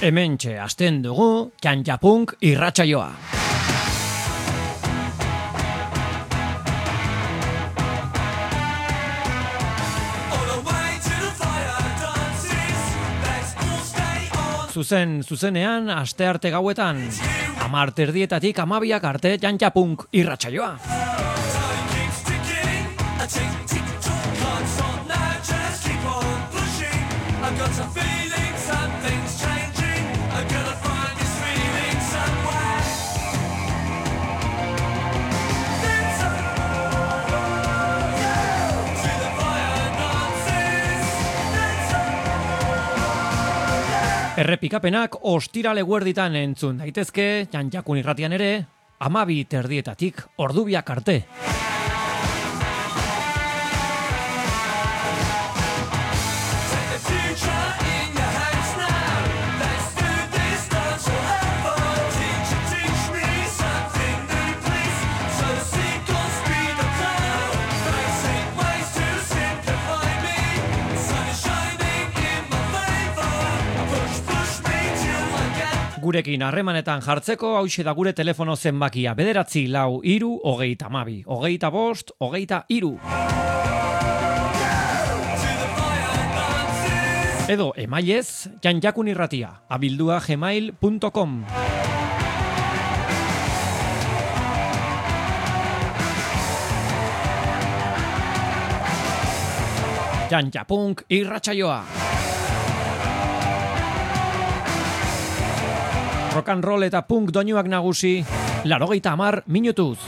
Hementxe hasten dugu Txantxapunk irratsaioa. Zuzenean astearte gauetan 10:00 12:00 arte Txantxapunk irratsaioa. Errepikapenak ostirale eguerditan entzun daitezke, Txantxakun irratian ere, 12:00 ordubiak arte. Gurekin harremanetan jartzeko hauxe da gure telefono zenbakia 9 4 3 22 25 23. Edo emailez txantxakunirratia@gmail.com. Txantxapunk irratsaioa. Rock and roll eta punk doinuak nagusi, 80 minutuz.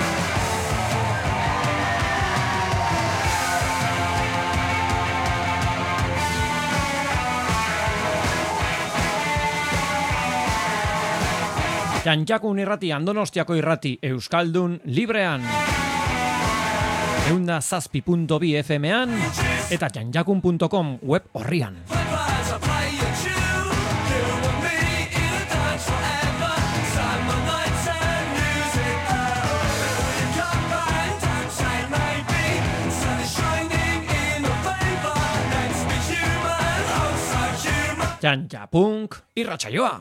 Txantxakun irrati, Donostiako irrati, Euskaldun librean. 107.2 FM-an eta txantxakun.com web horrian. Txantxapunk irratsaioa.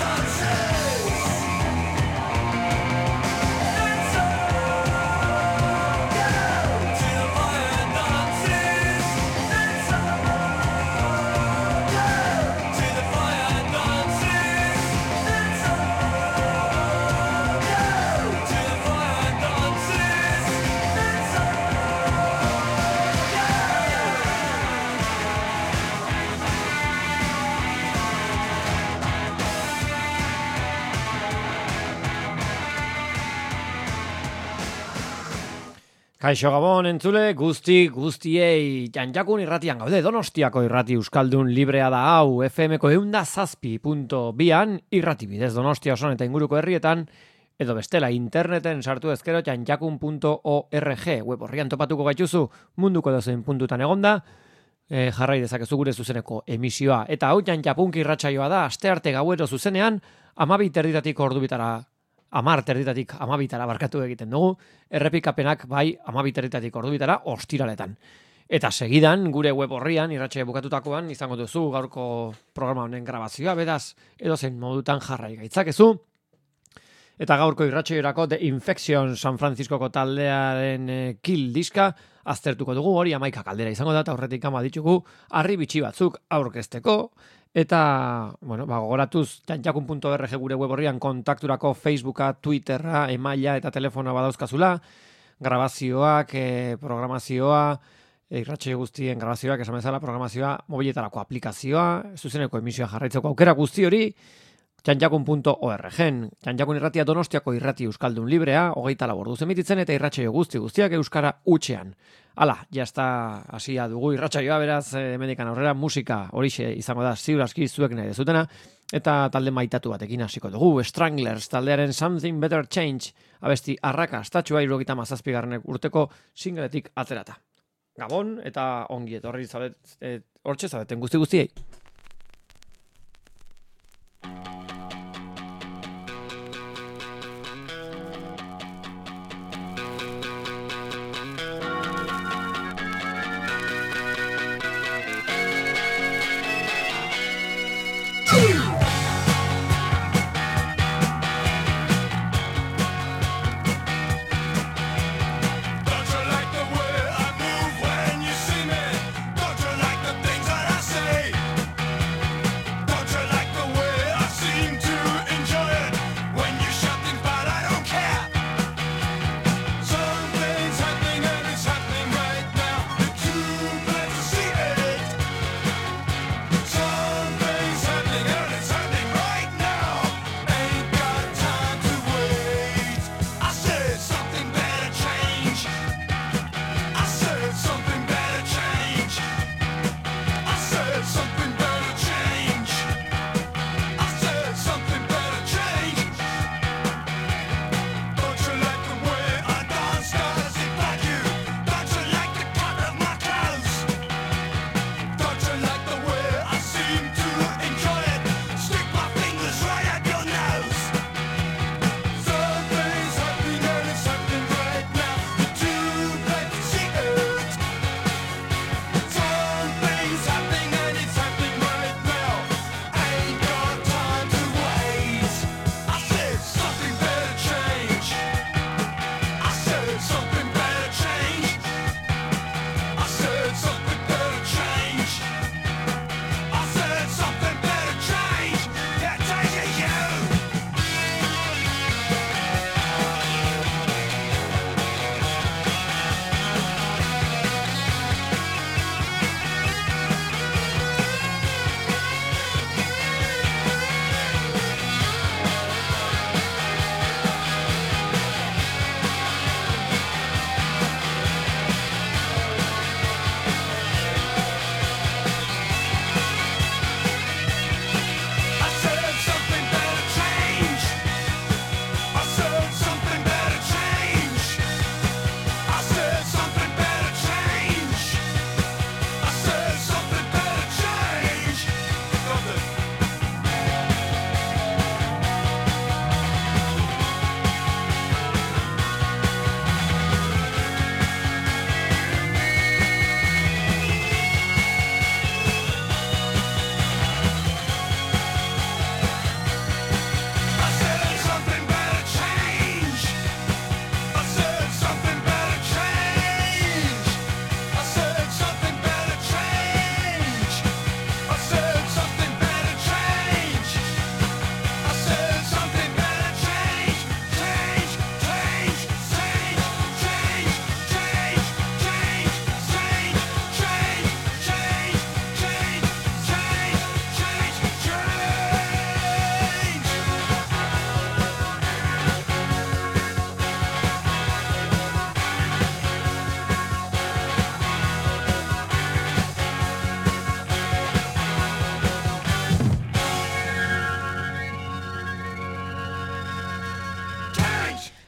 Kaixo Gabon entzule guztiei, Txantxakun irratian gaude, Donostiako irrati Euskaldun librea da hau, FM-ko 107.2an irrati bidez Donostia osoan eta inguruko herrietan, edo bestela interneten sartu ezkero txantxakun.org, web horrian topatuko gaituzu munduko dozein puntutan egonda, jarrai dezakezu gure zuzeneko emisioa, eta hau Txantxapunk irratsaioa da, astearte gauero zuzenean, 12:00 ordubitara 10:00 12:00 barkatu egiten dugu, errepikapenak bai 12:00 ordubitara ostiraletan. Eta segidan, gure web horrian, irratsaio bukatutakoan, izango duzu gaurko programa honen grabazioa, bedaz, edozein modutan jarrai gaitzakezu. Eta gaurko irratsaiorako The Infection San Franciscoko taldearen Kill diska aztertuko dugu, hori 11 kaldera izango da, eta horretik ditugu harri bitxi batzuk aurkezteko. Eta, gogoratuz, txantxakun.org gure web horrian kontakturako Facebooka, Twitterra, emaila eta telefonoa badauzkazula, grabazioak, programazioa, irratsaio guztien grabazioak, esan bezala, programazioa, mobiletarako aplikazioa, zuzeneko emisioa jarraitzeko aukera guzti hori, txantxakun.org. Txantxakun irratia Donostiako irrati Euskaldun librea, 24 orduz emititzen eta irratsaio guztiak euskara hutsean. Hala, jazta hasia dugu irratsaioa, beraz, hemendikan aurrera musika horixe izango da, ziur aski zuek nahi dezutena, eta talde maitatu batekin hasiko dugu, Stranglers taldearen Something Better Change, abesti arrakastatxua 77. urteko singletik atzerata. Gabon eta ongi etorri hortxe zabeten guztiei.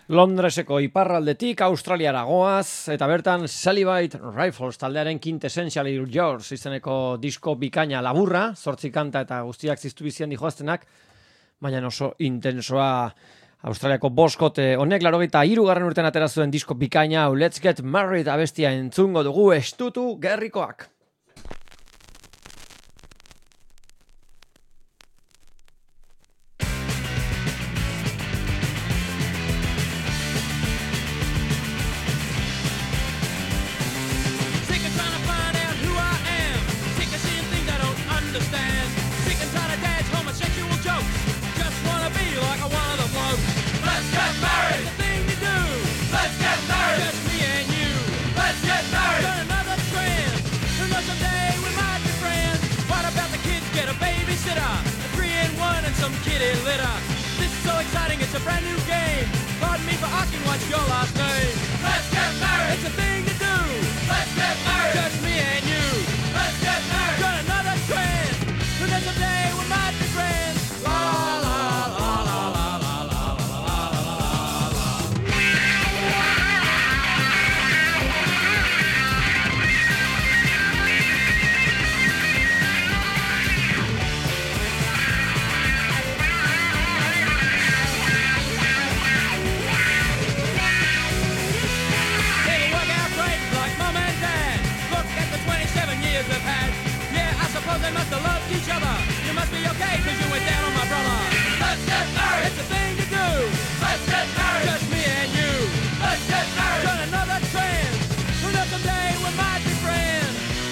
Londreseko iparraldetik Australiara goaz, eta bertan Celibate Rifles taldearen Quintessentially Yours izeneko disko bikaina laburra, 8 kanta eta guztiak ziztu bizian dijoaztenak, baina oso intensoa Australiako boskote honek 83. urtean atera zuen disko bikaina Let's Get Married abestia entzungo dugu estutu gerrikoak. It's a brand new game. Pardon me for asking what's your last name. Let's get married. It's a thing to do. Let's get married. Just me and you. Let's get married. Got another trend. And then someday we might be friends. La la la la la la la la la la la. They must have loved each other. You must be okay cause you went down on my brother. Let's get married. It's a thing to do. Let's get married. Just me and you. Let's get married. Got another trend. Who knows someday we might be friends.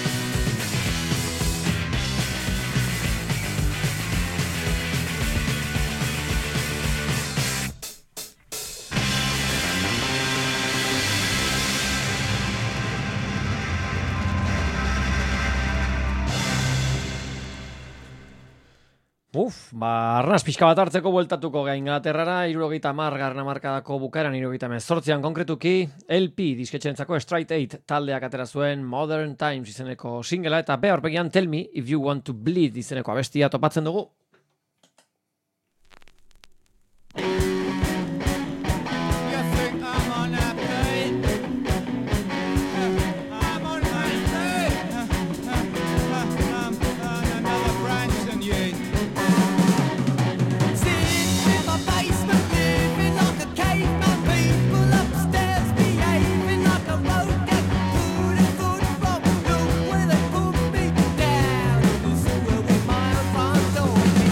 Arnaz pixka bat hartzeko bueltatuko ga Inglaterrara, 70. hamarkadako bukaeran 78an konkretuki, LP disketxentzako Straight 8 taldeak atera zuen Modern Times izeneko singela, eta be aurpegian Tell Me If You Want To Bleed izeneko abestia topatzen dugu. Door.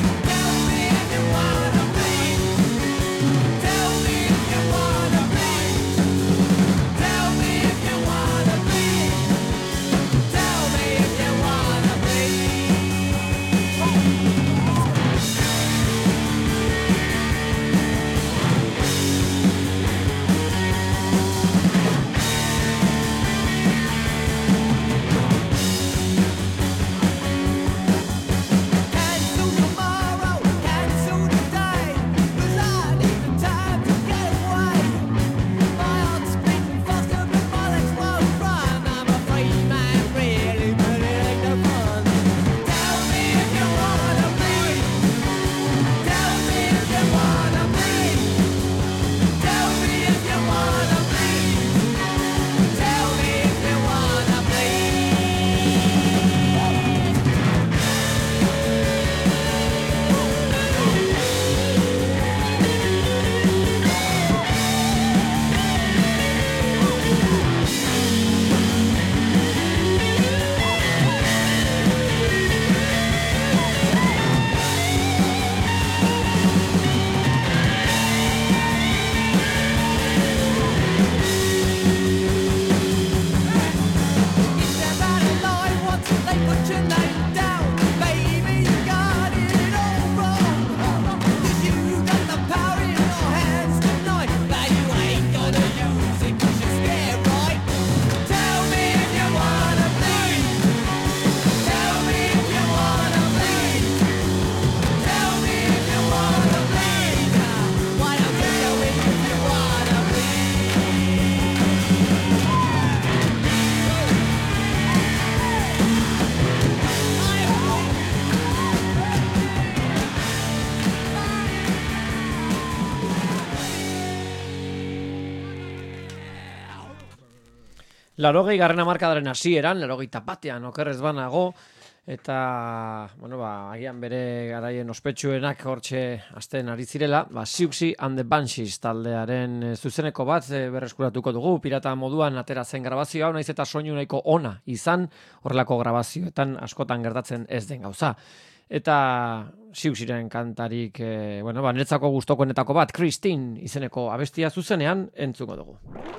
Larogei garren hamarkadaren hasieran, 81 okerrez banago, eta, bueno, agian bere garaien ospetsuenak hortxe azten ari zirela, Siouxsie and the Banshees taldearen zuzeneko bat berreskuratuko dugu, pirata moduan atera zen grabazioa, naiz eta soinu nahiko ona izan, horrelako grabazioetan askotan gertatzen ez den gauza. Eta Siouxieren kantarik, niretzako gustokoenetako bat, Christine izeneko abestia zuzenean entzuko dugu.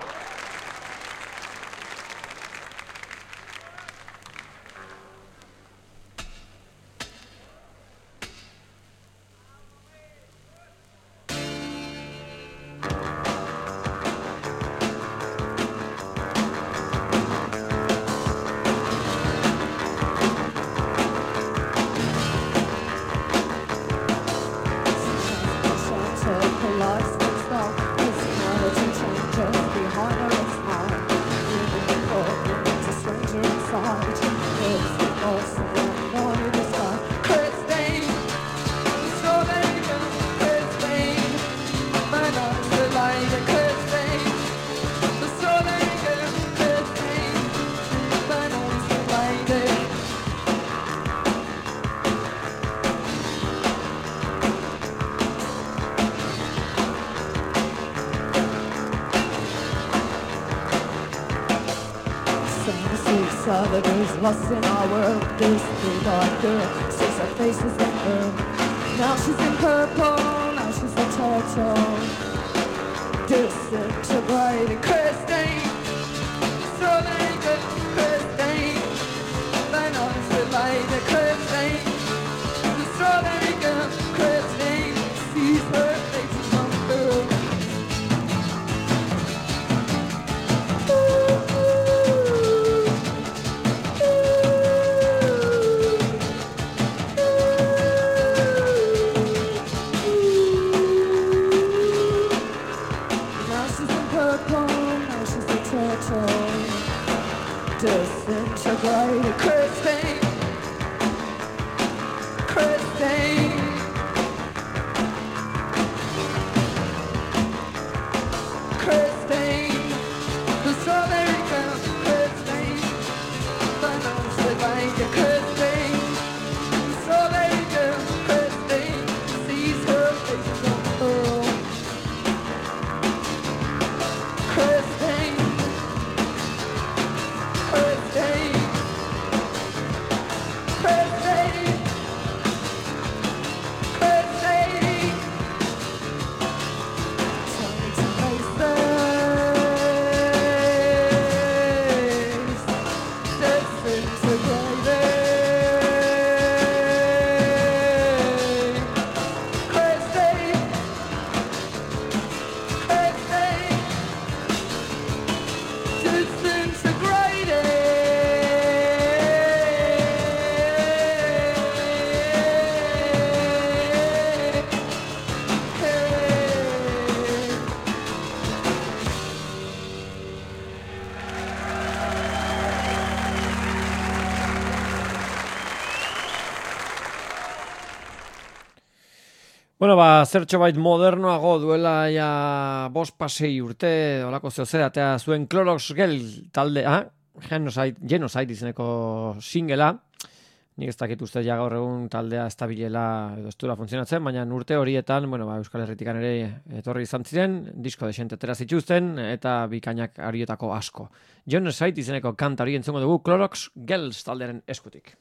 Lost in our world, this blue-eyed girl sees her face is in her. Now she's in purple, now she's a turtle, disintegrating Christine. So they get Christine, they know it's related Christine. So they get Christine, sees her face is on her. Disintegrated Christine, Christine, Christine, the strawberry girl, Christine, the nose with like a Christine, the strawberry girl, Christine, sees her face on pearl, Christine. Zertxo bait modernoago duela ja 5-6 urte, olako zeozeratea zuen Clorox Girl taldea, Genocide izeneko singela, nik ez dakit uste ja gaur egun taldea ez dabilela edo ez duela funtzionatzen, baina urte horietan, Euskal Herritikan ere etorri izan ziren, disko desente atera zituzten, eta bikainak horietako asko. Genocide izeneko kanta hori entzungo dugu Clorox Girls taldearen eskutik.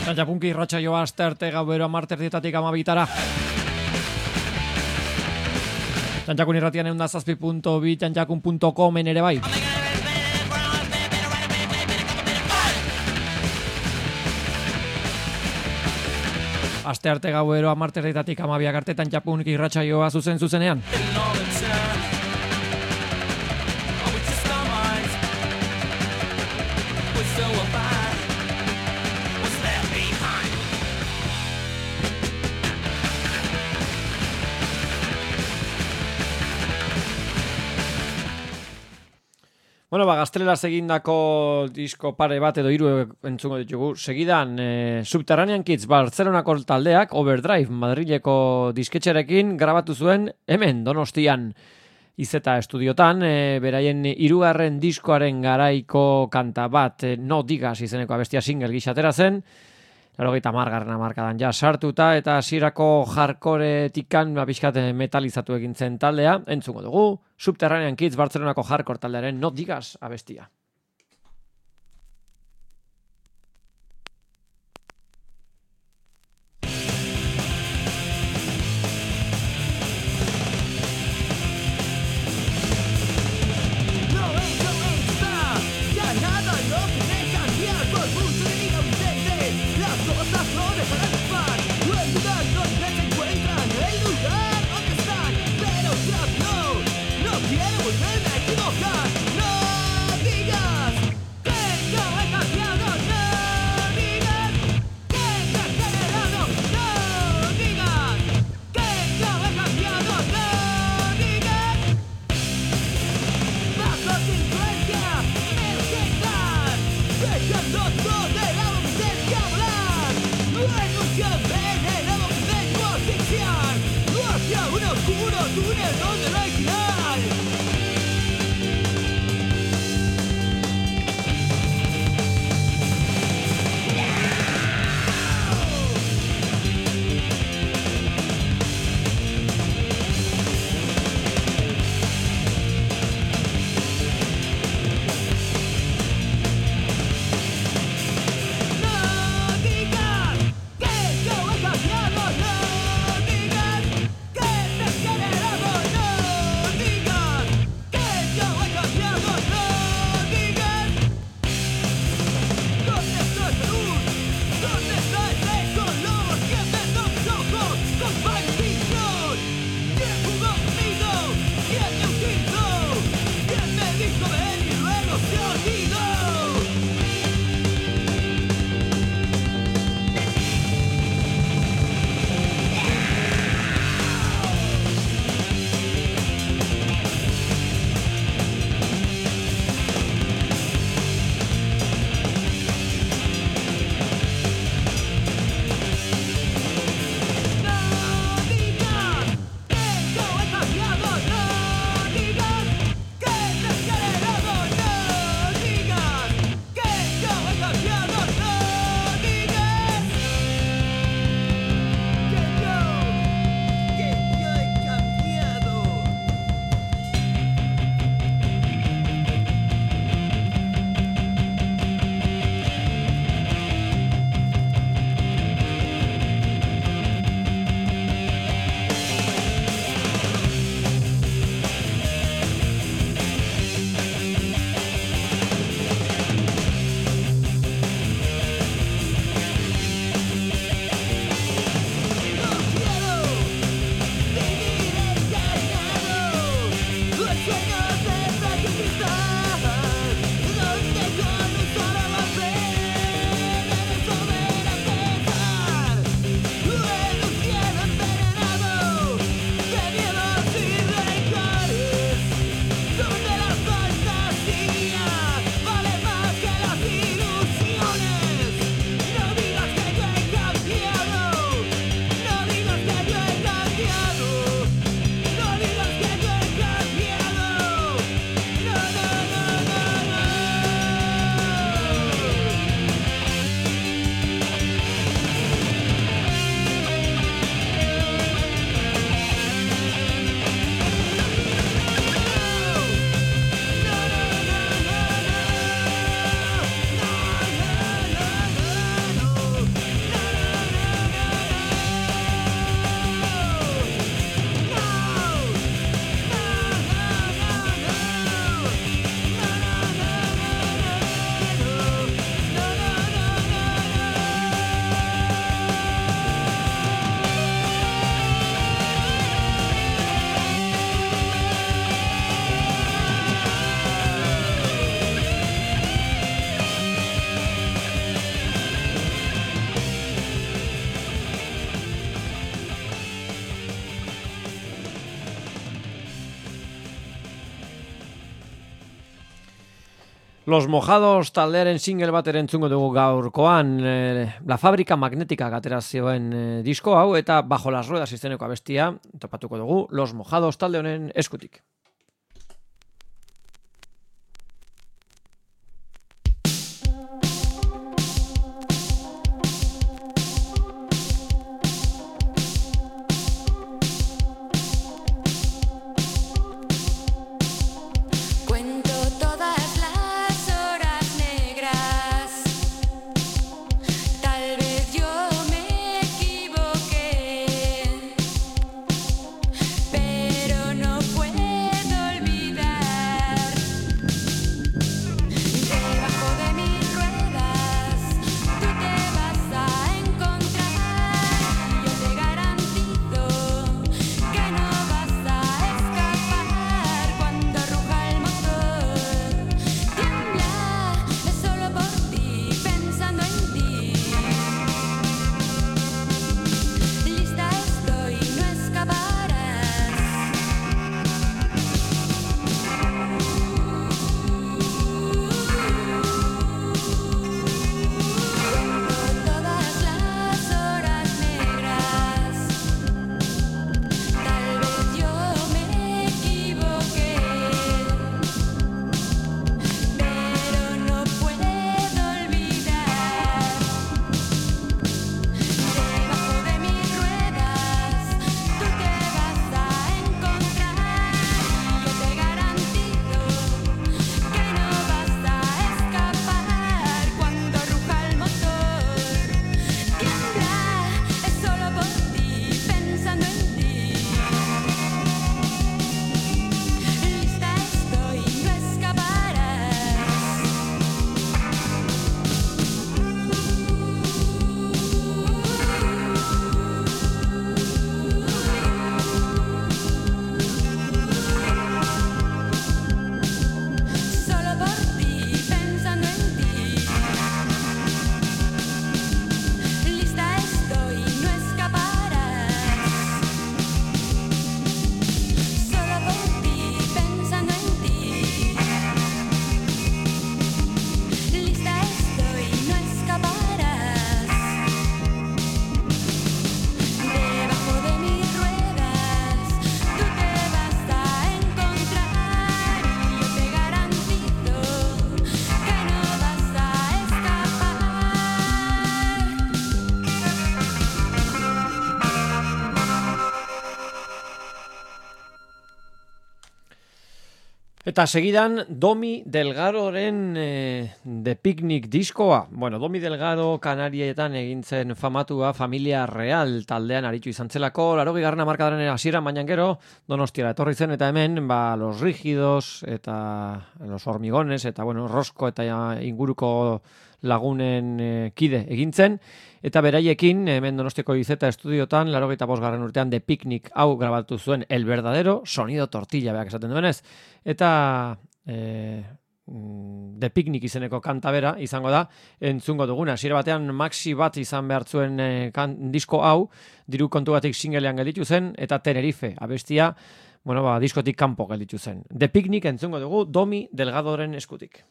Txantxapunki irratsaioa astearte gauero 10:00 12:00 Txantxakun irratian 107.2 txantxakun.comen ere bai. Astearte gauero 10:00 12:00 arte Txantxapunki irratsaioa zuzenean. Bueno, gazteleraz egindako disko pare bat edo 3 entzungo ditugu. Segidan, Subterranean Kids Bartzelonako taldeak Overdrive Madrileko disketxerekin grabatu zuen hemen Donostian Izeta estudiotan, beraien 3. diskoaren garaiko kanta bat, No Digas izeneko abestia single gisa atera zen. 80. hamarkadan ja sartuta eta hasierako hardcore-tikan pixkat metalizatu egin zen taldea. Entzungo dugu, Subterranean Kids Bartzelonako hardcore taldearen No Digas abestia. Los Mojados taldearen single bat entzungo dugu gaurkoan, La Fábrica Magnética atera zioen disko hau, eta Bajo las Ruedas izeneko abestia topatuko dugu Los Mojados talde honen eskutik. Eta segidan Domi Delgadoren The Picnic diskoa. Bueno, Domi Delgado Kanarietan egintzen famatua Familia Real taldean aritu izan zelako. 80. hamarkadaren hasieran baina gero Donostiara etorri zen eta hemen Los Rígidos eta Los Hormigones eta Rosco eta inguruko lagunen kide egintzen. Eta beraiekin, hemen Donostiako Izeta estudiotan, 85. urtean The Picnic hau grabatu zuen El Verdadero Sonido Tortilla, beak esaten duenez. Eta The Picnic izeneko kanta bera izango da, entzungo duguna. Hasiera batean maxi bat izan behar zuen disko hau, diru kontu batik singlean gelditu zen, eta Tenerife abestia, diskotik kanpo gelditu zen. The Picnic entzungo dugu Domi Delgadoren eskutik.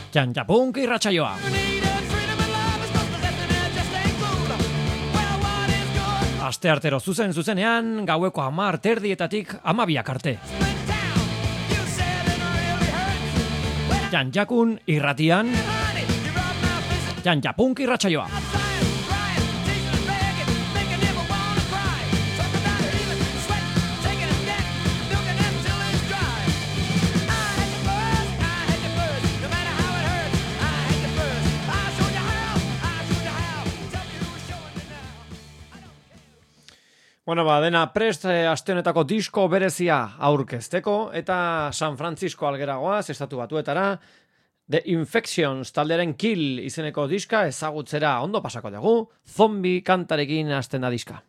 Txantxapunk irratsaioa. Asteartero zuzenean, gaueko 10:30 12 arte. Txantxakun irratian, Txantxapunk irratsaioa. Bueno, dena prest aste honetako disko berezia aurkezteko eta San Francisco algeragoaz, estatu batuetara, The Infections taldearen Kill izeneko diska ezagutzera ondo pasako dugu, Zombie kantarekin hasten da diska.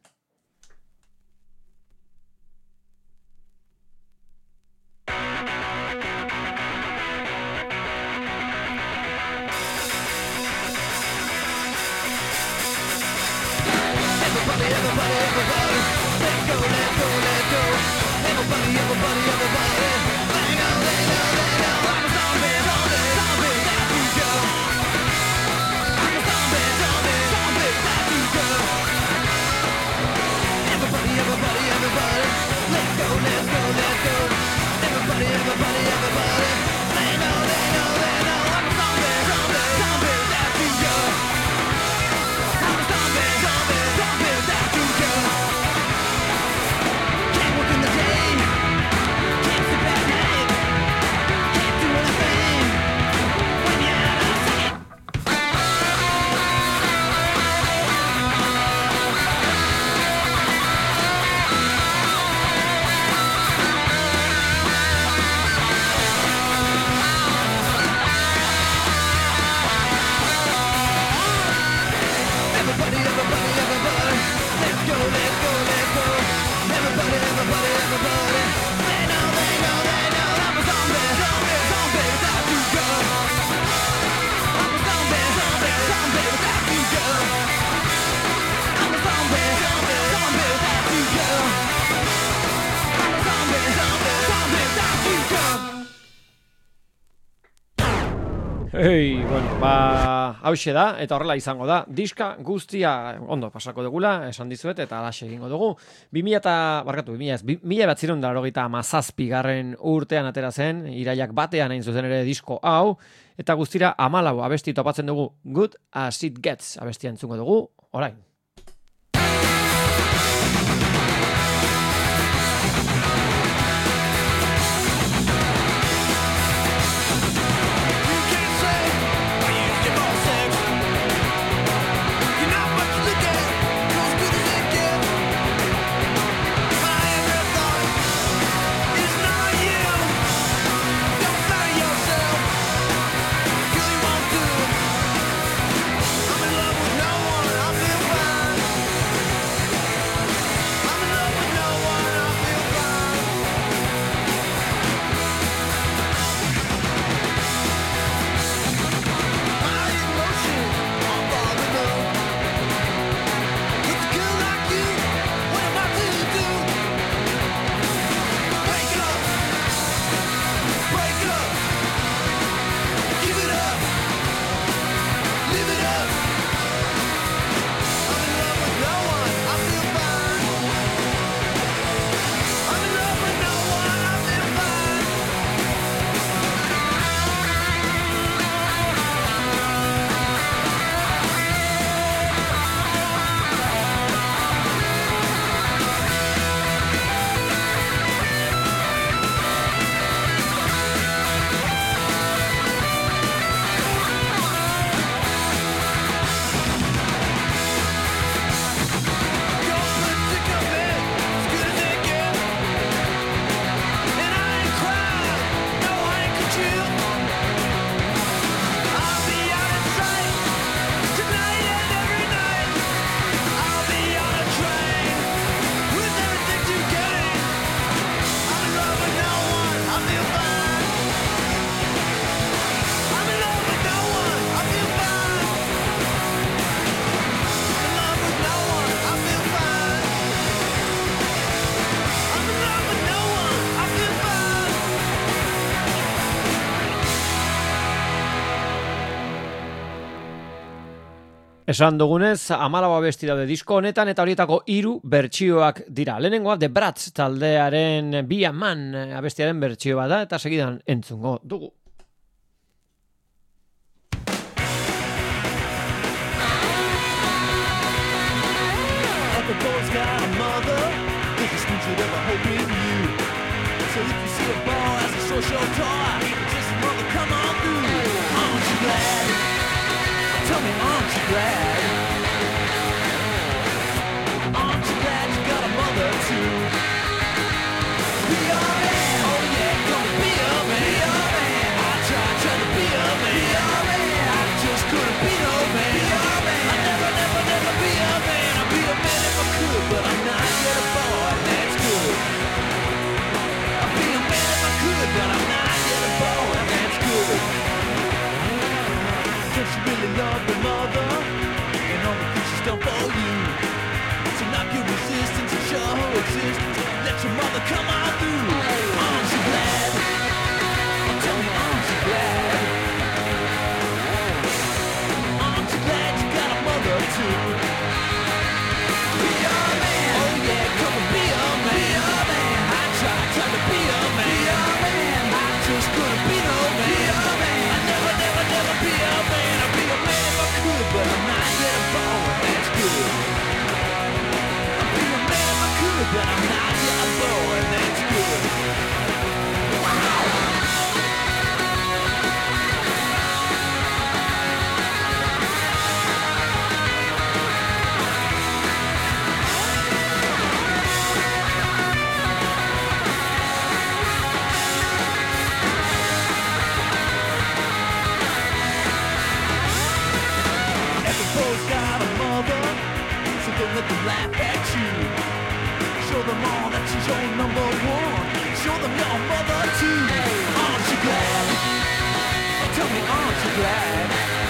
Hauxe da, eta horrela izango da, diska guztia ondo pasako dugula, esan dizuet, eta alaxe egingo dugu. 1997 urtean atera zen, iraiak batean hain zuzen ere disko hau, eta guztira 14 abesti topatzen dugu, Good As It Gets abestia entzungo dugu, orain. I'm in love with no one, I feel fine. Esan dugunez, 14 abesti daude disko honetan eta horietako 3 bertsioak dira. Lehenengoa The Brats taldearen Be a Man abestiaren bertsioa da eta segidan entzungo dugu. Every boy's got a mother, if it's new, should ever hope in you. So if you see a ball as a social toy, just mother, come on through. Aren't you glad? Tell me, aren't you glad? Aren't you glad you got a mother too? Be a man, oh yeah, gonna be a man. Be a man. I tried to be a man. Be a man. I just couldn't be no man. Be a man. I never be a man. I'd be a man if I could, but I'm not yet a boy, and that's good. I'd be a man if I could, but I'm not yet a boy, and that's good. Don't you really love your mother and all the things she's done for you? So knock your resistance and show her existence. Let your mother come on through. Aren't you glad? Tell me, aren't you glad? Aren't you glad you got a mother too? Be a man. Oh yeah, come and be a man. Be a man. I tried to be a man. Be a man. I just couldn't be no man. Be a man. I never be a man. I'd be a man if I could, but I'm not yet a boy, and that's good. I'd be a man if I could, but I'm not yet a boy, and that's good. Everybody's got a mother, so don't let them laugh at you. Show them all that she's your number one. Show them your mother too. Aren't you glad? Tell me, aren't you glad?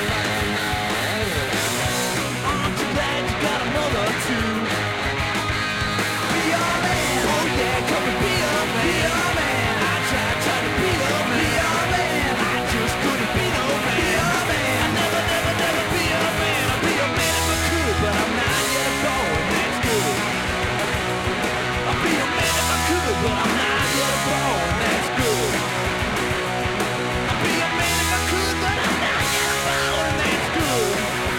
Aren't you glad you got a mother too? Be a man. Oh yeah, come and be a man. Be a man. I tried to be a man. Be a man. I just couldn't be no man. Be a man. I never be a man. I'd be a man if I could, but I'm not yet a boy, and that's good. I'd be a man if I could, but I'm not yet a boy, and that's good. I'd be a man if I could, but I'm not yet a boy, and that's good.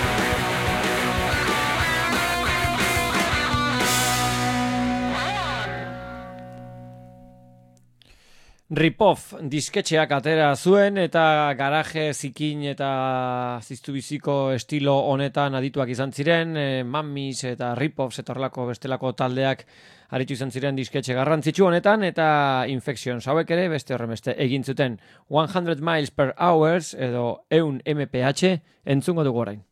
Rip-Off disketxeak atera zuen eta garaje zikin eta ziztu biziko estilo honetan adituak izan ziren, Mammis eta Rip-Off zetorlako bestelako taldeak aritu izan ziren disketxe garrantzitsu honetan eta Infections hauek ere beste horremeste egin zuten 100 miles per hours edo 100 mph entzungo dugu orain.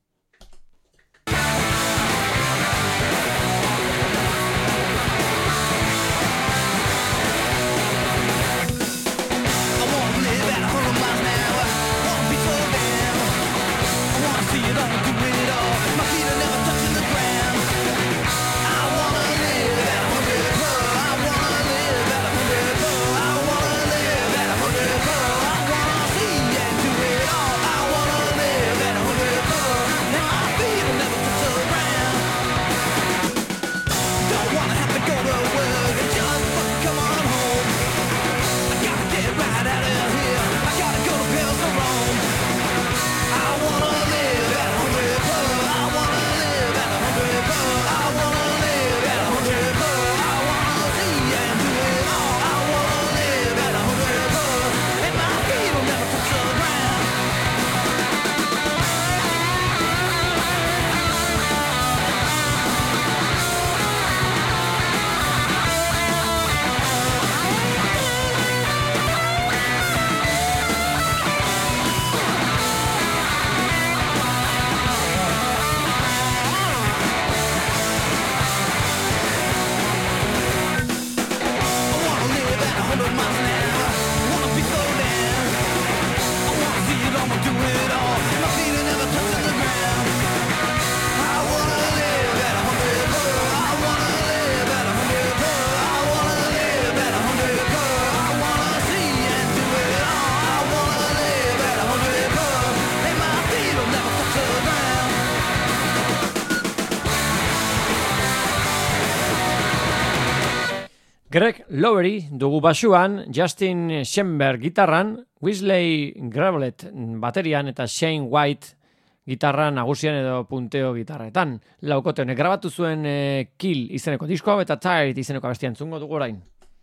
I wanna live at 100 miles an hour. Wanna be so damn. I wanna see it all, do it all. My feet are never touching the ground. I wanna live at 100 per. I wanna live at 100 per. I wanna live at 100 per. I wanna see and do it all. I wanna live at 100 per. Greg Lowery dugu basuan, Justin Schoenberg gitarran, Wesley Gravelet baterian eta Shane White gitarra nagusian edo punteo gitarretan. Laukote honek grabatu zuen Kill izeneko diskoa eta Tired izeneko abestia entzungo dugu orain.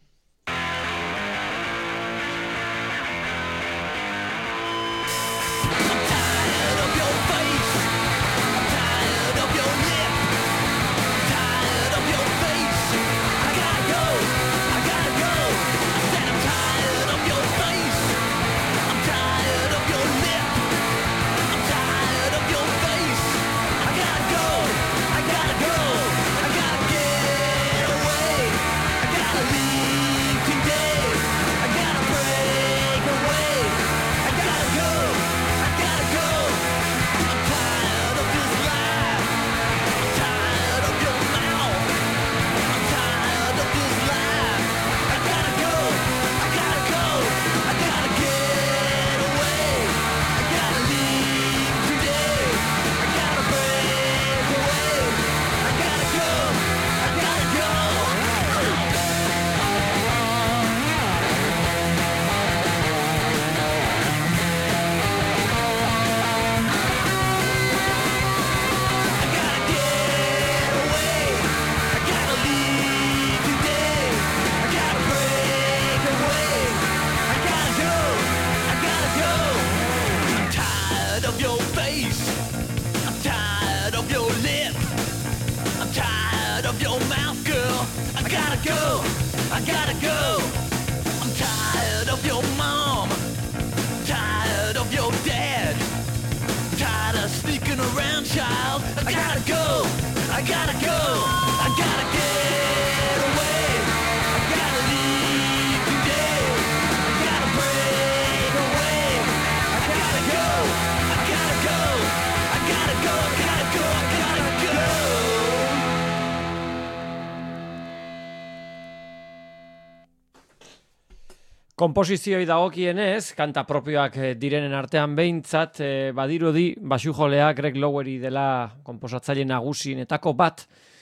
Komposizioi dagokienez, kanta propioak direnen artean behintzat, badirudi basujolea Greg Lowery dela konposatzaile nagusienetako bat,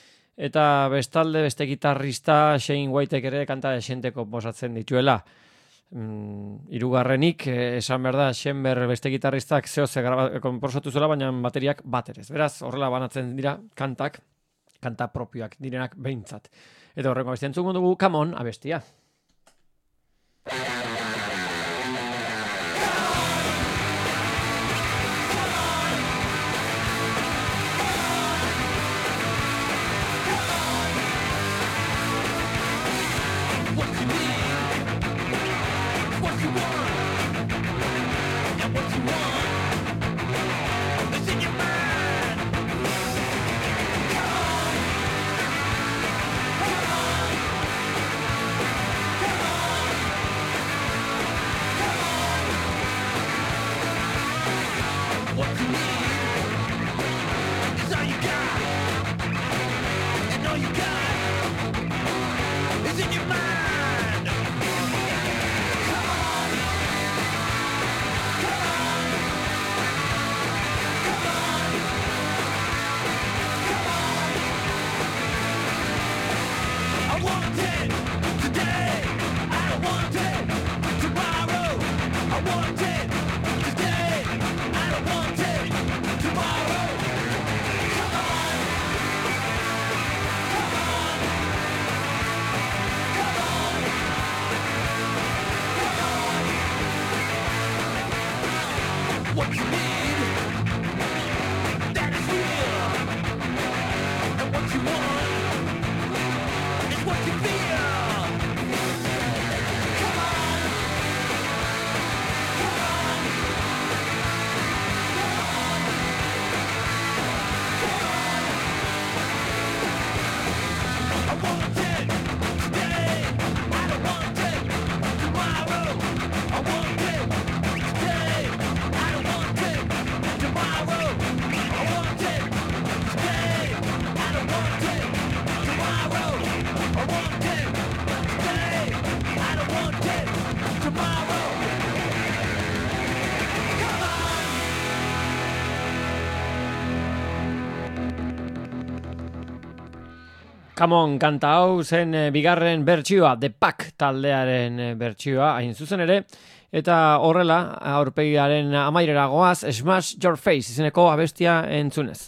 eta bestalde beste gitarrista Shane Whitek ere kanta desente konposatzen dituela. Hirugarrenik, esan behar da, Schoenberg beste gitarristak zehoze konposatu zuela, baina bateriak baterez. Beraz, horrela banatzen dira kantak, kanta propioak direnak behintzat. Eta horrengo abestia entzungo dugu, Come On abestia. Come on, kanta hau zen bigarren bertsioa, The Pack taldearen bertsioa, hain zuzen ere, eta horrela, aurpegiaren amairera goaz, Smash Your Face izeneko abestia entzunez.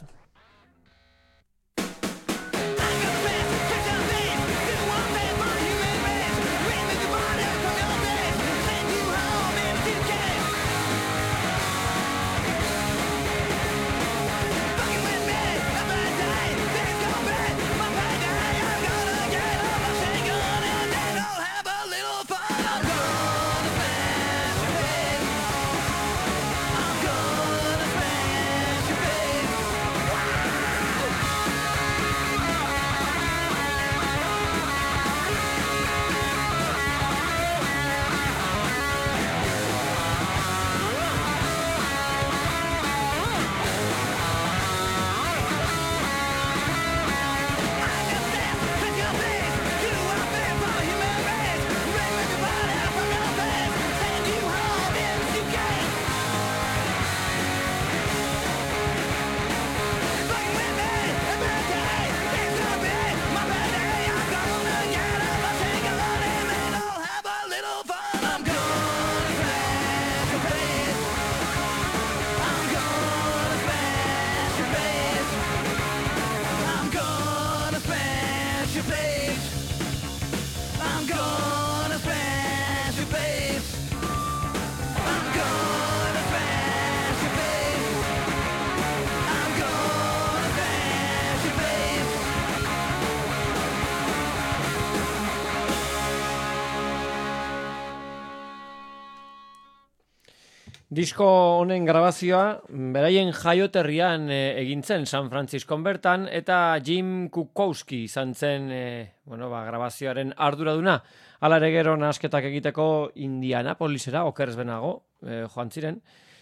Disko honen grabazioa beraien jaioterrian egin zen San Franciscon bertan, eta Jim Kukowski izan zen grabazioaren arduraduna. Hala ere gero nahasketak egiteko Indianapolisera, okerrez benago, joan ziren,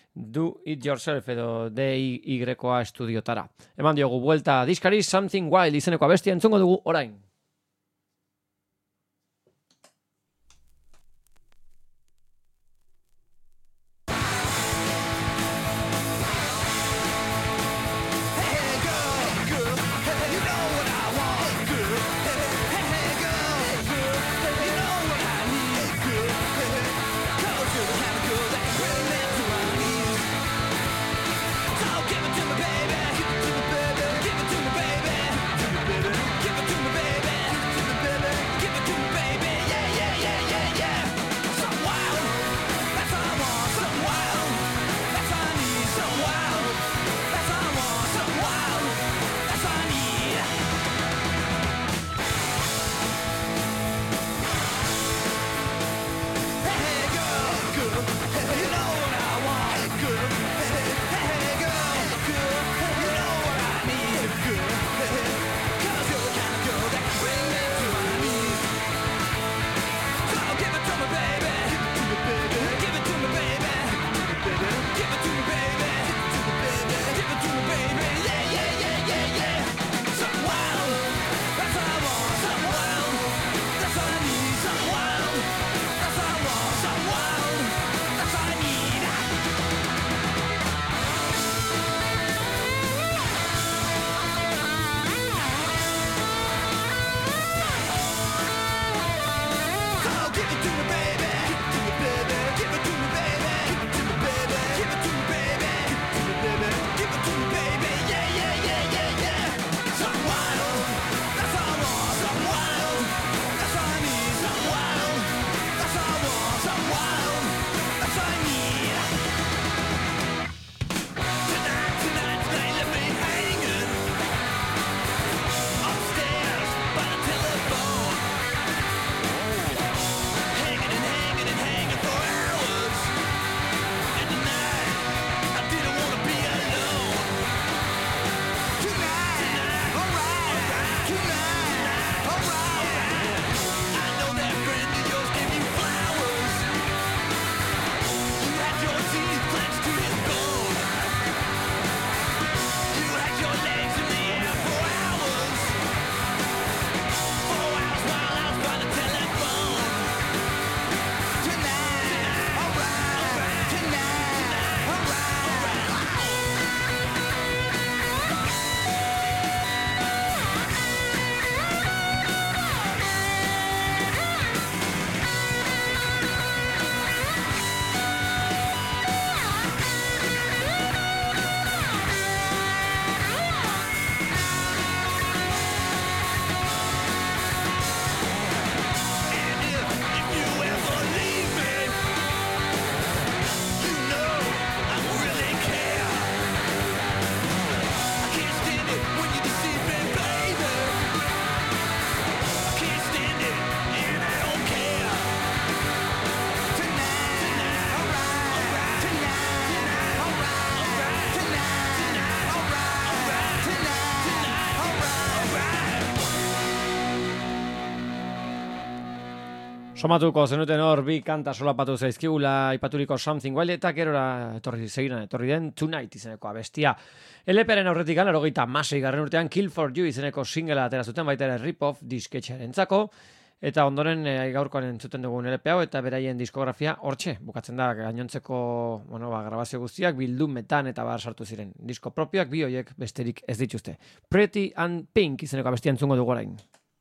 Do It Yourself edo DIY-a estudiotara. Eman diogu buelta diskari, Something Wild izeneko abestia entzungo dugu orain. Give it to me, baby. Somatuko zenuten hor bi kanta solapatu zaizkigula aipaturiko Something Wild eta gerora etorri den Tonight izeneko abestia. LPren aurretik gan, 96. urtean Kill for You izeneko singela atera zuten baita ere Rip-Off disketxearentzako, eta ondoren gaurkoan entzuten dugun LP hau eta beraien diskografia hortxe bukatzen da. Gainontzeko grabazio guztiak bildumetan eta bar sartu ziren. Disko propioak bi hoiek besterik ez dituzte. Pretty and Pink izeneko abestia entzungo dugu orain.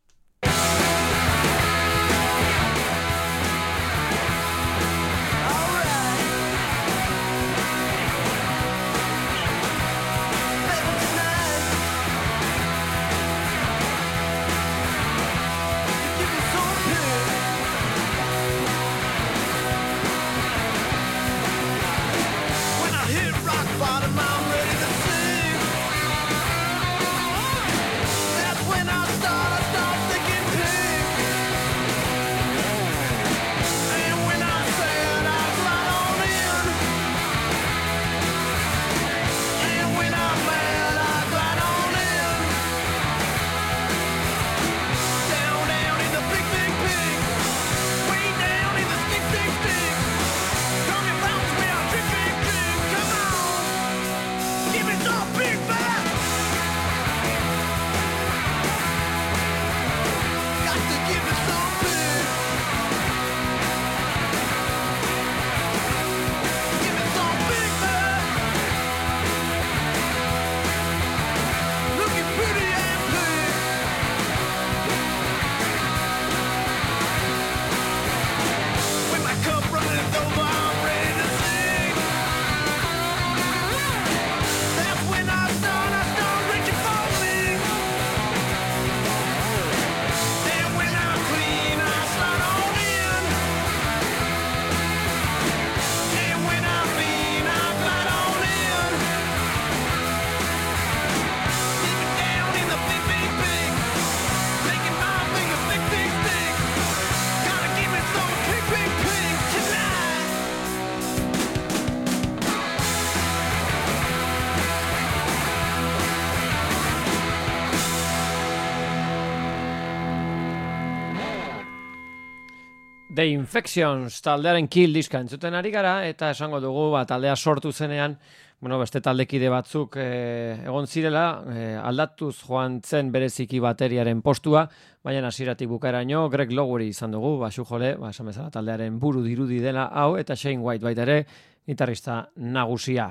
The Infections taldearen Kill diska entzuten ari gara, eta esango dugu taldea sortu zenean, beste taldekide batzuk egon zirela, aldatuz joan zen bereziki bateriaren postua, baina hasieratik bukaeraino Greg Lowery izan dugu, basu jole, esan bezala taldearen buru dirudi dela hau, eta Shane White baita ere, gitarrista nagusia.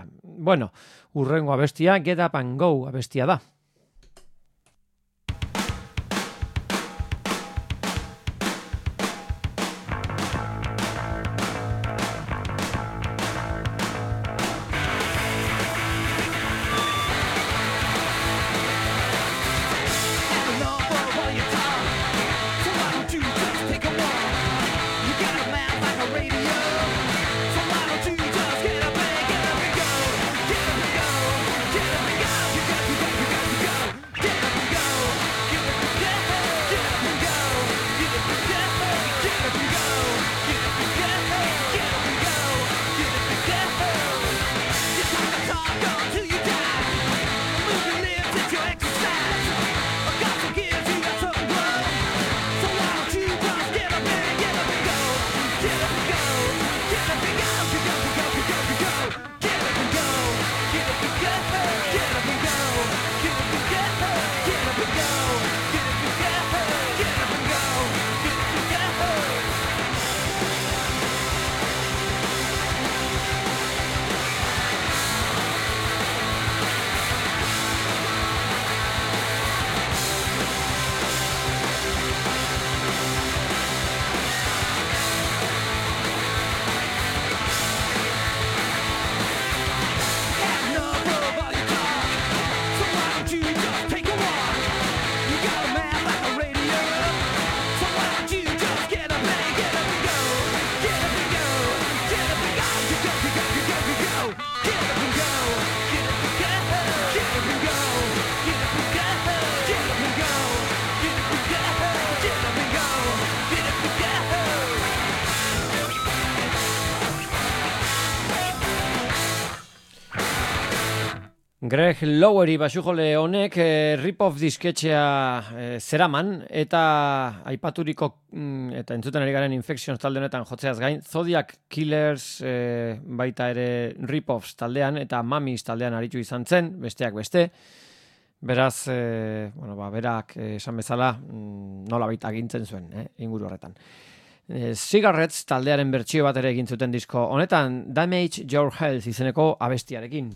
Urrengo abestia, Get Up and Go abestia da. Greg Lowery basujole honek rip-off disketxea zeraman eta aipaturiko eta entzuten ari garen Infections talde honetan jotzeaz gain, Zodiac Killers baita ere rip-offs taldean eta Mamis taldean aritu izan zen, besteak beste. Beraz, berak esan bezala nola baita agintzen zuen, inguru horretan. Cigarettes taldearen bertsio bat ere egin zuten disko honetan, Damage Your Health izeneko abestiarekin.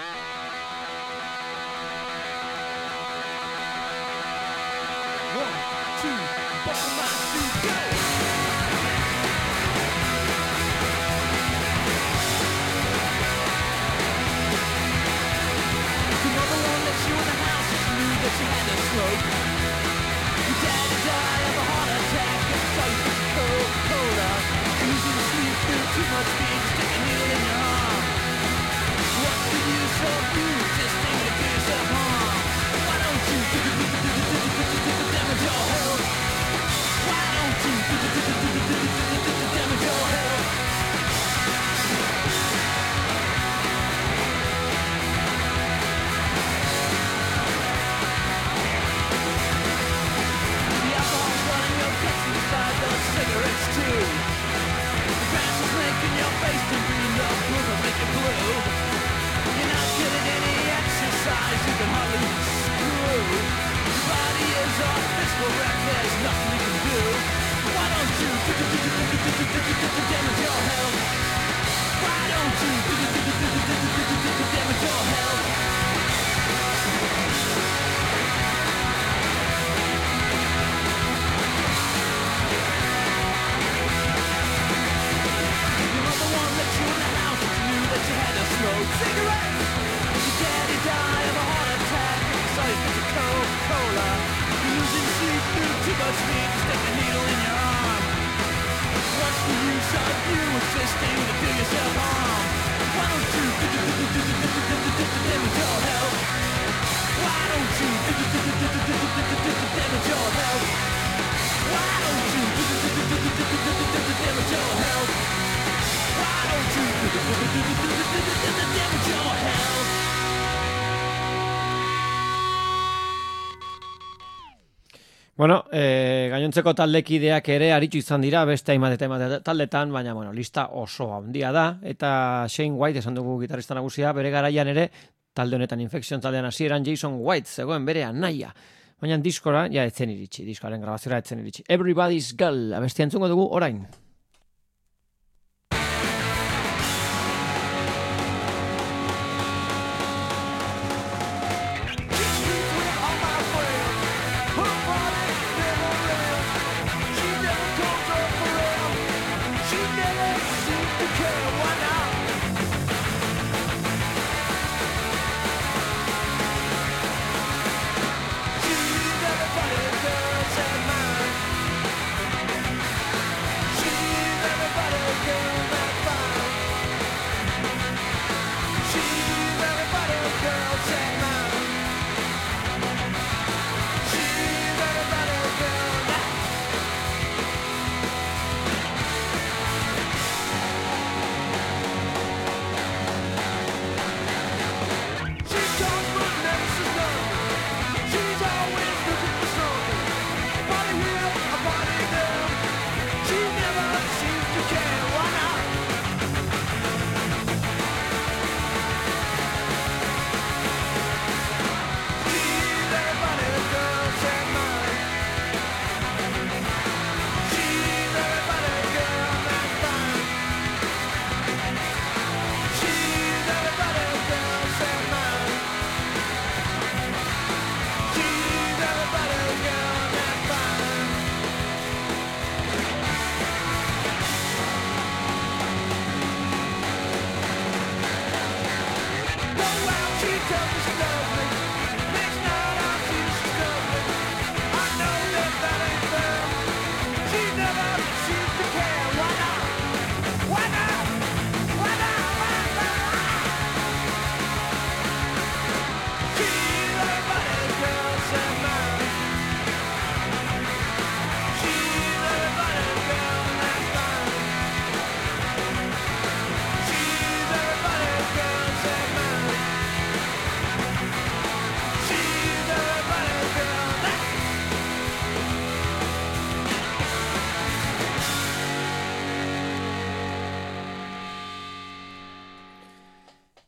Bueno, gainontzeko taldekideak ere aritu izan dira beste hainbat eta taldetan, baina lista oso handia da eta Shane White esan dugu gitarrista nagusia, bere garaian ere talde honetan Infection taldean hasieran Jason White zegoen bere anaia. Baina diskora ja etzen iritsi, diskoaren grabaziora etzen iritsi. Everybody's Girl, abestia entzungo dugu orain.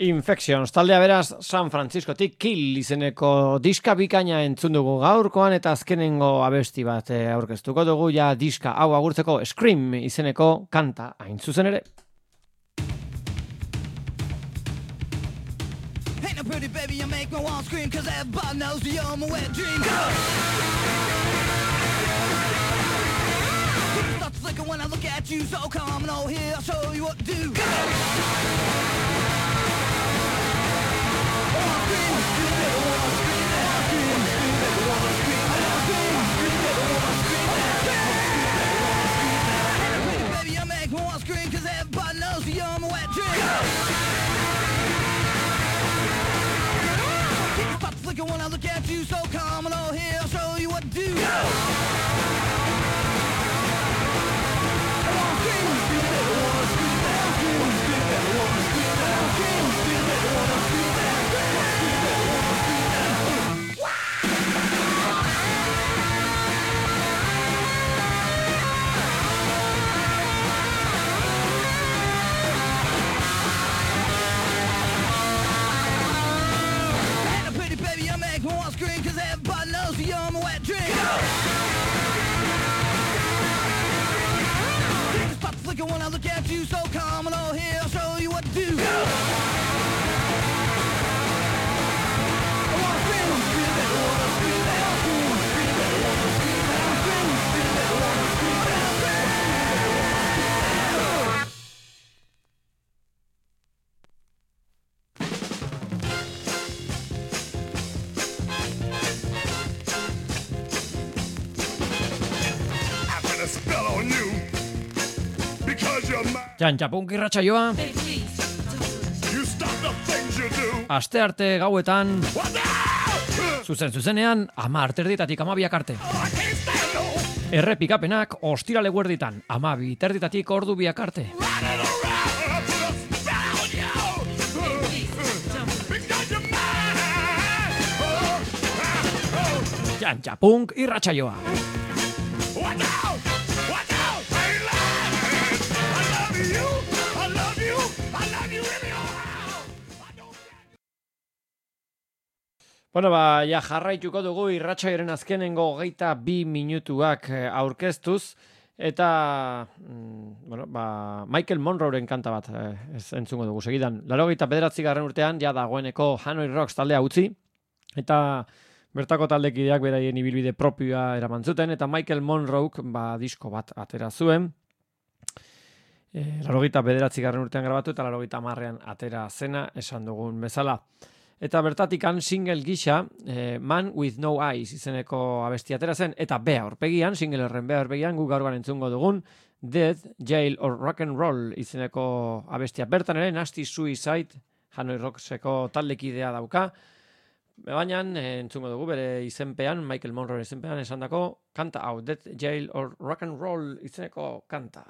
Infections, taldea beraz San Franciscotik Kill izeneko diska bikaina entzun dugu gaurkoan eta azkenengo abesti bat aurkeztuko dugu ja diska hau agurtzeko Scream izeneko kanta hain zuzen ere. Ain't no pretty baby, you make me want to scream, cause everybody knows you're my wet dream. Start to flicker when I look at you, so come on over here, I'll show you what to do. Baby, you make me want to scream, cause everybody knows you're my wet dream. Stop flicking when I look at you, so come on over here, I'll show you what to do. Scream, cause everybody knows you're my wet dream. Stop flicking when I look at you, so come on over here, I'll show you what to do. Jantxapunk irratsaioa. Aste arte gauetan zuzenean 10:30 12 arte. Errepikapenak ostirale guerditan 12:30 ordu biak arte. Jantxapunk irratsaioa. Bueno, ja jarraituko dugu irratsaioaren azkenengo 22 minutuak aurkeztuz eta Michael Monroeren kanta bat entzungo dugu segidan. 89. urtean ja dagoeneko Hanoi Rocks taldea utzi eta bertako taldekideak beraien ibilbide propioa eraman zuten eta Michael Monroek disko bat atera zuen. 89. urtean grabatu eta 90. atera zena esan dugun bezala. Eta bertatikan single gisa Man with No Eyes izeneko abesti atera zen eta bea aurpegian, single horren bea aurpegian guk gaurban entzungo dugun Death, Jail or Rock and Roll izeneko abestia. Bertan ere Nasty Suicide Hanoi Rockseko taldekidea dauka. Baina entzungo dugu bere izenpean, Michael Monroe izenpean esandako kanta hau, Death, Jail or Rock and Roll izeneko kanta.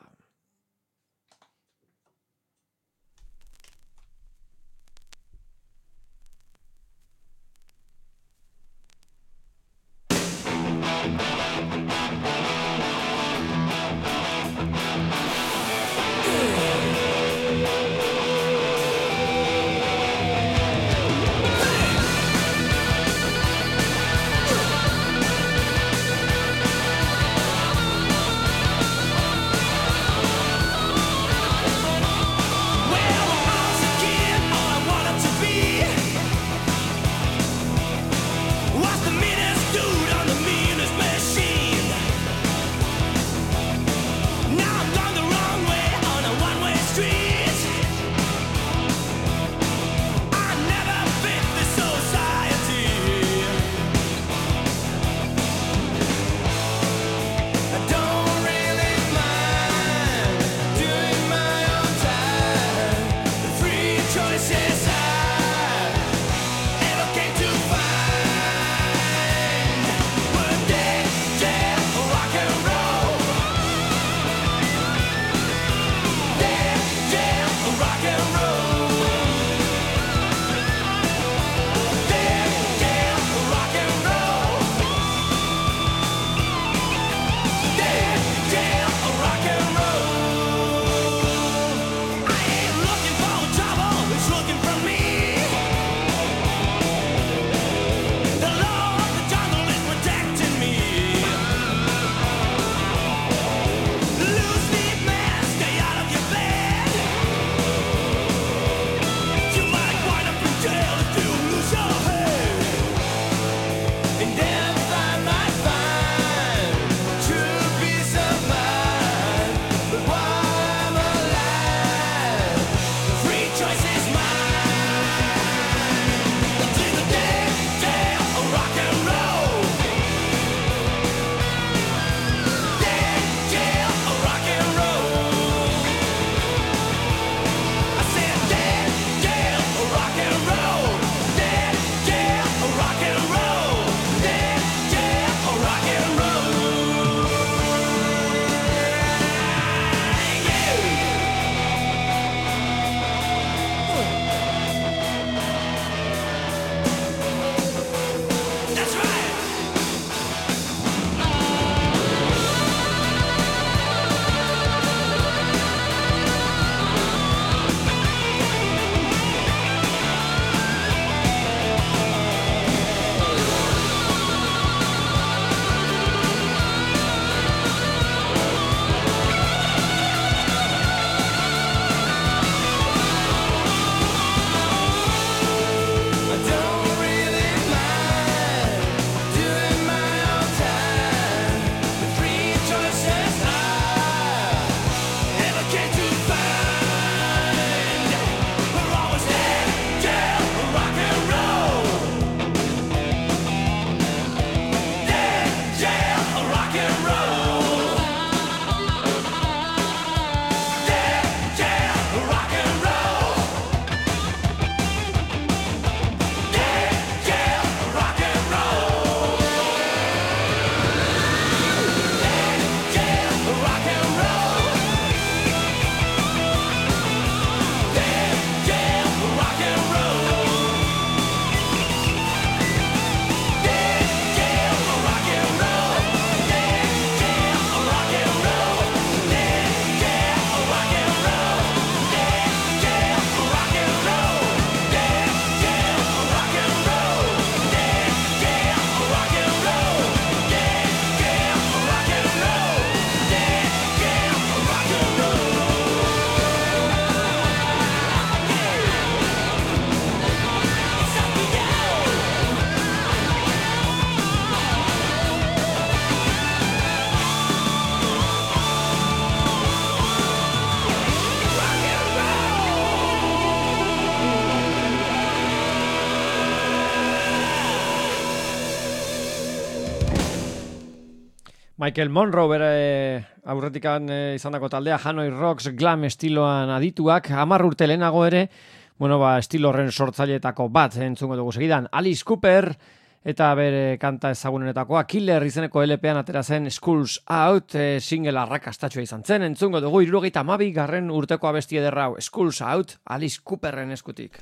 Michael Monroe bere aurretikan izandako taldea Hanoi Rocks glam estiloan adituak, 10 urte lehenago ere, estilo horren sortzaileetako bat entzungo dugu segidan. Alice Cooper eta bere kanta ezagunenetakoa Killer izeneko LP-an atera zen Schools Out, single arrakastatxoa izan zen, entzungo dugu 72. urteko abesti ederra hau, Schools Out, Alice Cooperren eskutik.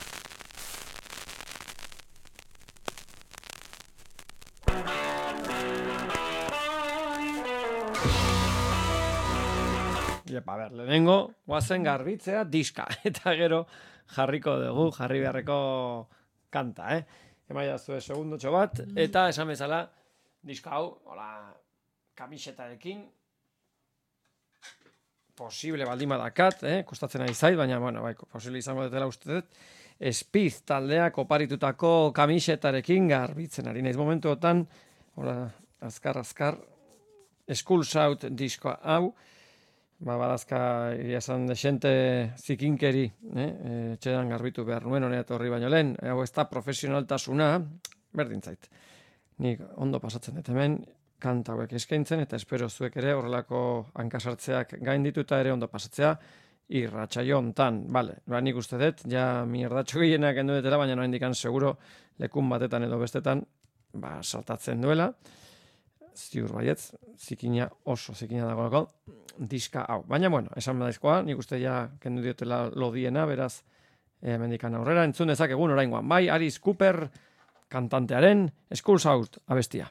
Lehenengo, guazen garbitzea diska, eta gero jarri beharreko kanta, Emaia zuen segundotxo bat, eta esan bezala, diska hau, kamisetarekin, posible baldin badakat, kostatzen ari zait, baina, posible izango detela uste dut, Spiz taldeak oparitutako kamisetarekin garbitzen ari naiz momentuotan, azkar, Schools Out diskoa hau, badazka esan desente zikinkeri, etxedan garbitu behar nuen honeat horri baino lehen, hau ez da profesionaltasuna, berdin zait. Nik ondo pasatzen dut hemen, kanta hauek eskaintzen, eta espero zuek ere horrelako hankasartzeak gaindituta ere ondo pasatzea, irratsaio hontan, nik uste dut, ja mierdatxo gehienak endu detela, baina noa indikan seguro lekun batetan edo bestetan, saltatzen duela, ziur baietz, oso zikina dagoelako, diska hau. Baina, esan badaizkoa, nik uste ja kendu diotela lodiena, beraz, mendikan aurrera, entzun dezakegun oraingoan. Bai, Alice Cooper, kantantearen, Schools Out abestia.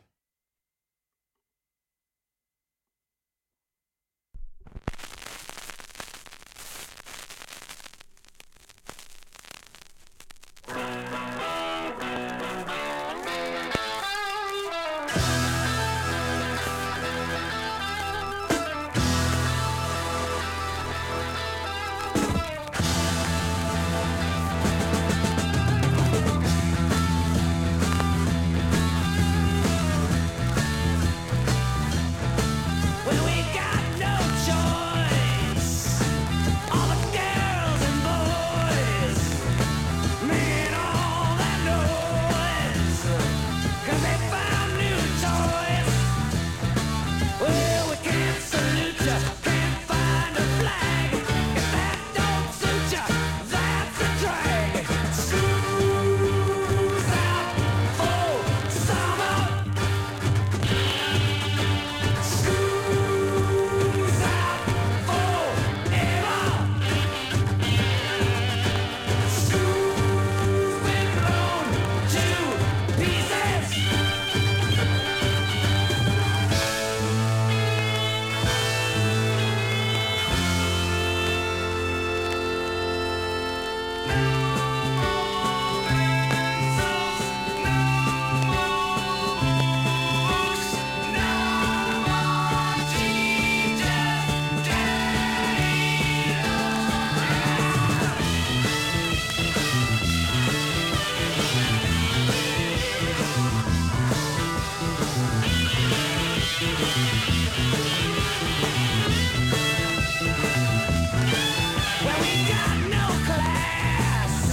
Well, we got no class.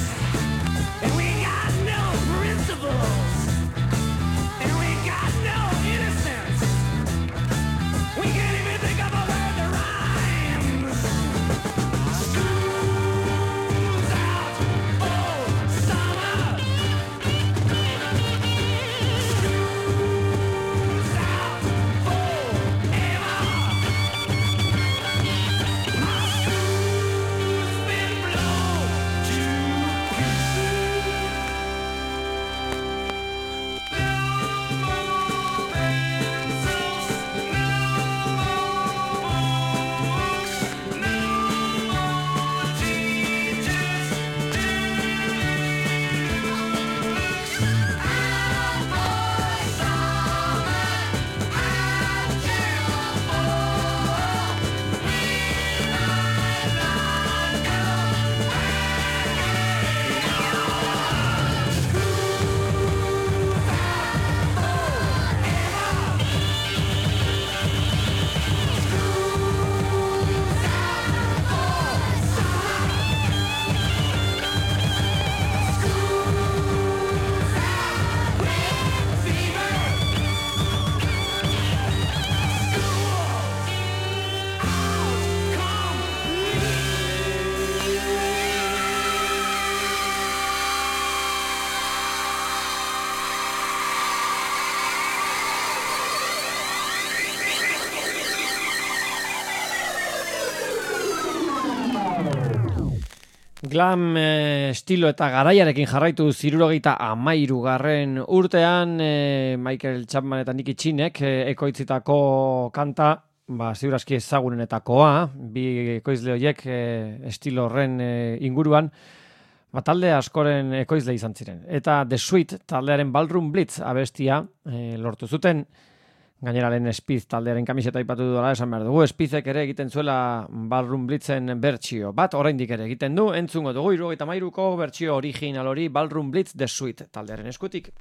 Glam estilo eta garaiarekin jarraitu 73. urtean Michael Chapman eta Nicky Chinek ekoitzitako kanta, ziur aski ezagunenetakoa, bi ekoizle horiek estilo horren inguruan, talde askoren ekoizle izan ziren. Eta The Sweet taldearen Ballroom Blitz abestia lortu zuten. Gainera lehen Spiz taldearen kamiseta aipatu dudala esan behar dugu. Spizek ere egiten zuela Ballroom Blitzen bertsio bat, oraindik ere egiten du, entzungo dugu 73ko bertsio original hori Ballroom Blitz The Sweet taldearen eskutik.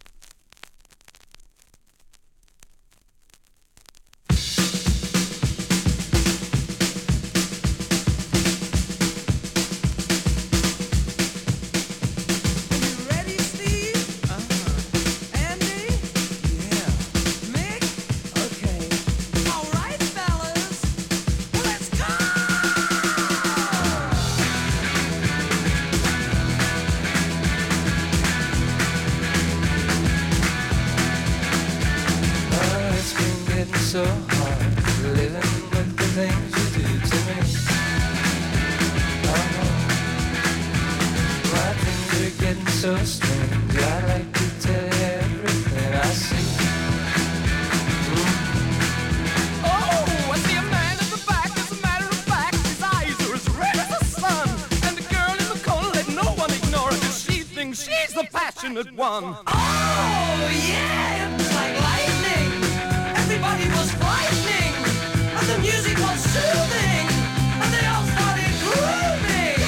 So hard living with the things you do to me. My things are getting so strange. I like to tell you everything I see. Oh, I see a man at the back. As a matter of fact, his eyes are as red as the sun. And the girl in the corner, let no one ignore her, 'cause she thinks she's the passionate one. Oh, yeah, it was like lightning. Everybody was frightening, and the music was soothing, and they all started grooving.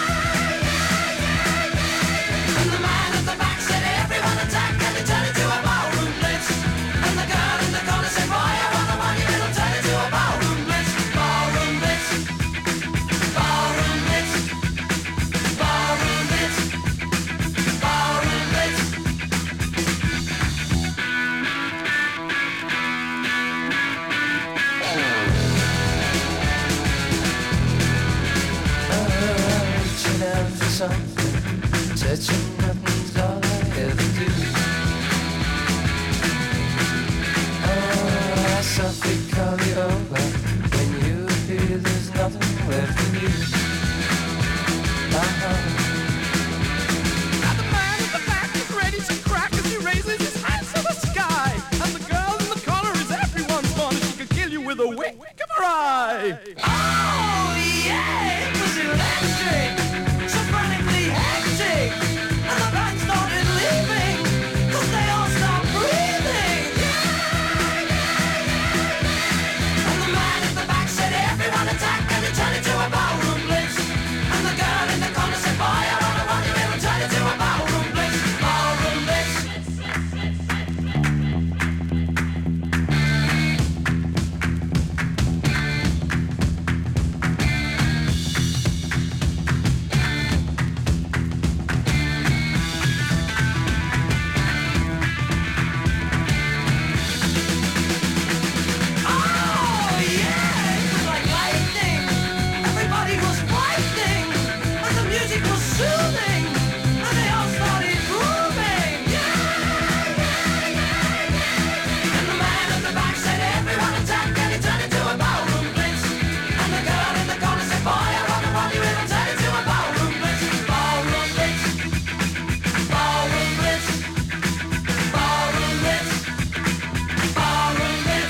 And the man at the back said, everyone attack, and they turned into a ballroom blitz. And the girl in the corner said, boy, I want the money, it'll turn into a ballroom blitz. Ballroom blitz, ballroom blitz, ballroom blitz, ballroom blitz. Reaching out for something, touching nothing's all I ever do. I softly call you over. When you appear, there's nothing left of you. Now the man at the back is ready to crack as he raises his hands to the sky. And the girl in the corner is everyone's fun. She could kill you with a wink of her eye. Oh, yeah, it was electric, so frantically hectic, and the band started leaving, 'cause they all stopped breathing. And the man at the back said, everyone attack, and it turned into a ballroom blitz. And the girl in the corner said, boy, I want the money, it'll turn into a ballroom blitz. Ballroom blitz. Oh, yeah, it was like lightning. Everybody was frightening, and the music was soothing, and they all started grooving. And the man at the back said, everyone attack, and it turned into a ballroom blitz. And the girl in the corner said, boy, I want the money, it'll turn into a ballroom blitz. Ballroom blitz, ballroom blitz, ballroom blitz, ballroom blitz.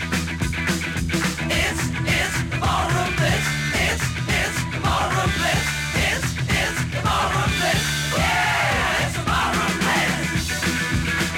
It's the ballroom blitz. It's the ballroom blitz. It's the ballroom blitz. Yeah, it's the ballroom blitz.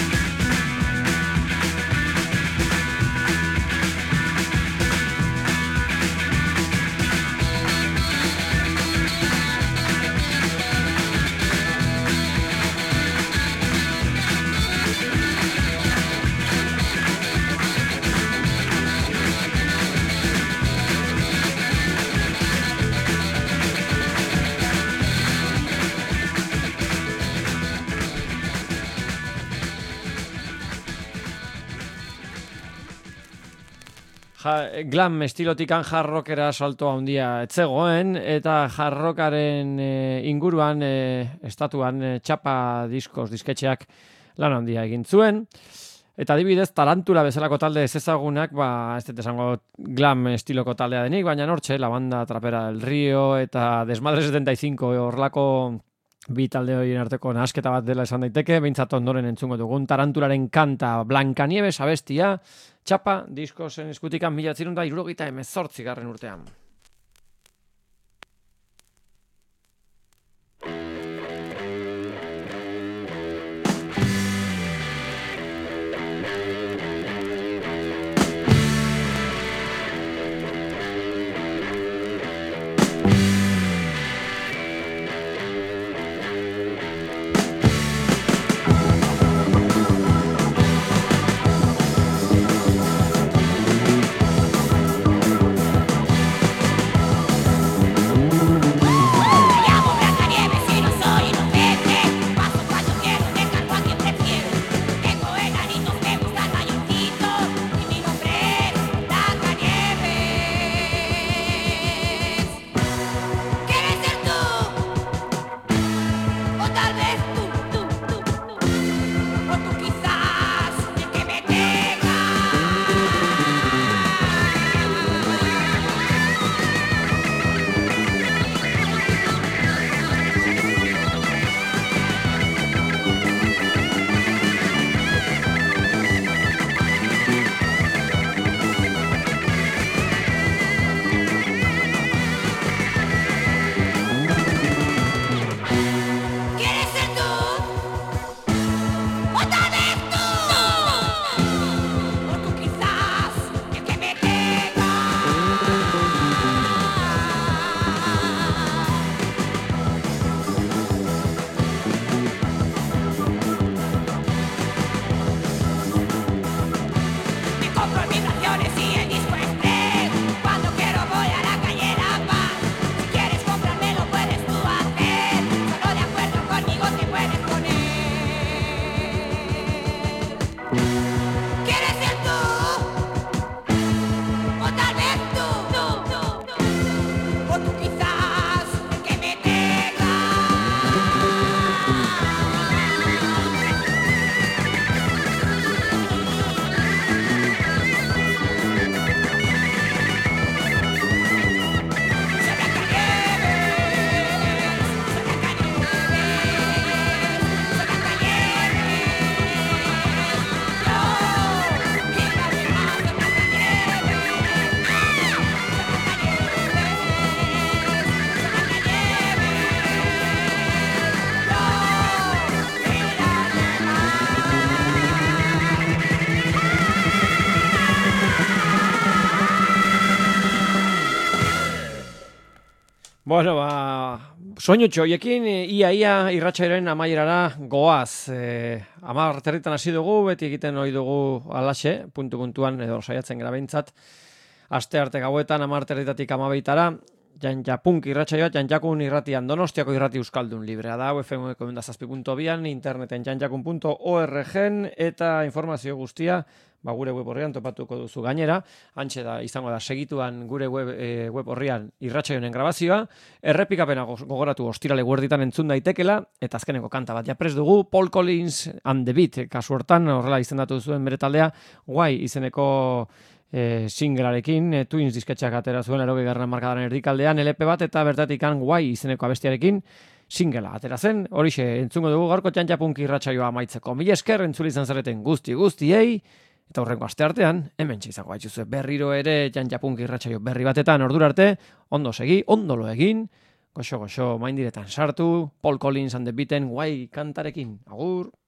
Glam estilotikan hard rockera salto handia etzegoen, eta hard rockaren inguruan estatuan txapa disketxeak lan handia egin zuen. Eta adibidez, Tarantula bezalako talde ezezagunak, ez dut esango glam estiloko taldea denik, baina nortxe, la banda Trapera del Río eta Desmadre 75 horrelako bi talde horien arteko nahasketa bat dela esan daiteke, behintzat ondoren entzungo dugun Tarantularen kanta Blancanieves abestia, txapa, diskosen eskutikan 1978 urtean. Bueno, soinutxo, hoiekin ia irratsaioaren amaierara goaz. 10:00 hasi dugu, beti egiten ohi dugu alaxe, puntu-puntuan, edo saiatzen gara behintzat. Aste arte gauetan 10:00 12:00 Janjapunk irratsaioa, Janjakun irratian, Donostiako irrati euskaldun librea da, FM-ko 107.2an, interneten janjakun.org eta informazio guztia gure web horrian topatuko duzu gainera. Hantxe da, izango da, segituan gure web horrian irratsaioen grabazioa. Errepikapena gogoratu ostirale guerditan entzun daitekela, eta azkeneko kanta bat japres dugu, Paul Collins and the Beat, kasu hortan, horrela izendatu zuen bere taldea, Why izeneko singlearekin, Twins disketxeak atera zuen 80. markadaren erdikaldean, LP bat eta bertatikan Why izeneko abestiarekin singlea atera zen. Horixe entzungo dugu gaurko Janjapunk irratsaioa amaitzeko. Mila esker entzule izan zareten guztiei, eta horrengo aste artean, hemen izango baituzue berriro ere Janjapunk irratsaio berri batetan, ordura arte, ondo segi, ondo lo egin, goxo, maindiretan sartu, Paul Collins and the Beaten Why kantarekin. Agur!